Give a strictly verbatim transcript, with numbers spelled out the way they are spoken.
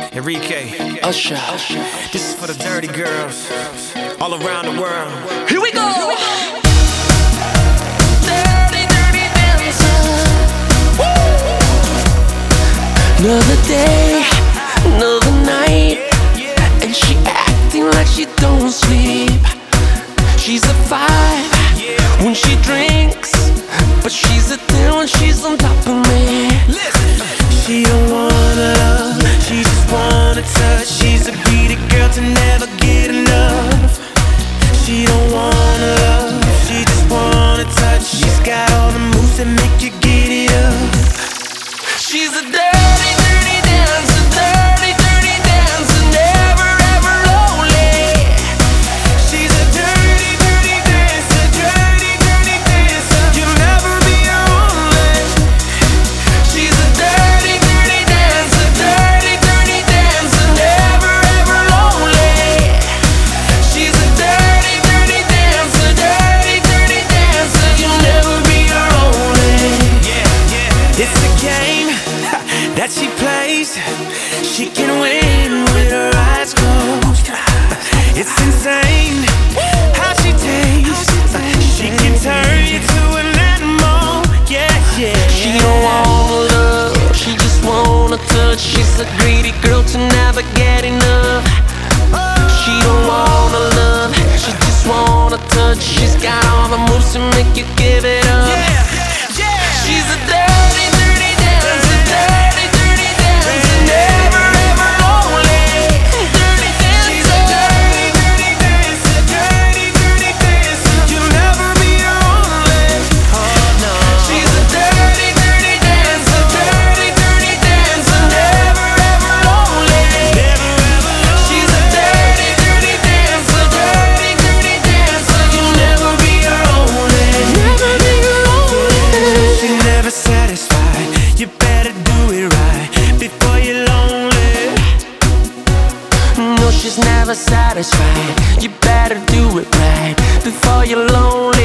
Enrique, Usher. this is for the dirty girls all around the world. Here we go. Dirty, dirty dancer. Woo! Another day, another night, and she acting like she don't sleep. She's a five when she drinks, but she's a ten when she's on top of me. She don't wanna love, she just wanna touch. She's a greedy girl to never get enough. She don't wanna love, she just wanna touch. She's got all the moves that make you get it up. She's a dirty, dirty dancer, dirty, dirty dancer, never ever lonely. She's a dirty, dirty dancer, dirty, dirty dancer. You'll never be lonely. She's a dirty, dirty dancer, dirty, dirty dancer, never ever lonely. She's a dirty, dirty dancer, dirty, dirty dancer, you'll never be lonely. Yeah, yeah. It's a game that she plays. She can win with her eyes closed. It's insane how she tastes. She can turn you to an animal. Yeah, yeah. She don't wanna love, she just wanna touch. She's a greedy girl to never get enough. She don't wanna love, she just wanna touch. She's got all the moves to make you give it up. She's a dirty, dirty dancer, dirty, dirty dancer, never ever lonely. Dirty dancer. She's a dirty, dirty dancer, dirty, dirty dancer. You'll never be lonely. Oh no. She's a dirty, dirty dancer, dirty, dirty dancer, never ever lonely. Never ever lonely. She's a dirty, dirty dancer, dirty, dirty dancer, you'll never be lonely. Never be lonely. She's never satisfied. You better do it right before you're lonely. No, she's never satisfied. You better do it right before you're lonely.